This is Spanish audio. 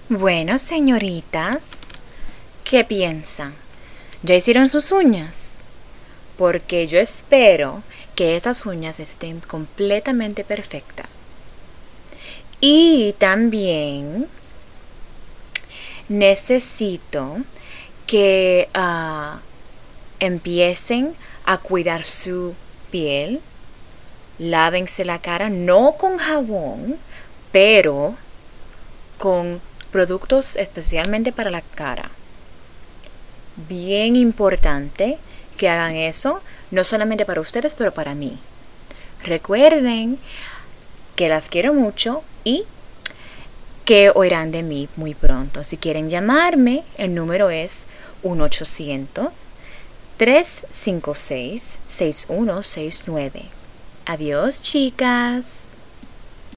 Bueno, señoritas, ¿qué piensan? ¿Ya hicieron sus uñas? Porque yo espero que esas uñas estén completamente perfectas. Y también necesito que empiecen a cuidar su piel. Lávense la cara, no con jabón, pero con productos especialmente para la cara. Bien importante que hagan eso, no solamente para ustedes, pero para mí. Recuerden que las quiero mucho y que oirán de mí muy pronto. Si quieren llamarme, el número es 1-800-356-6169. Adiós, chicas.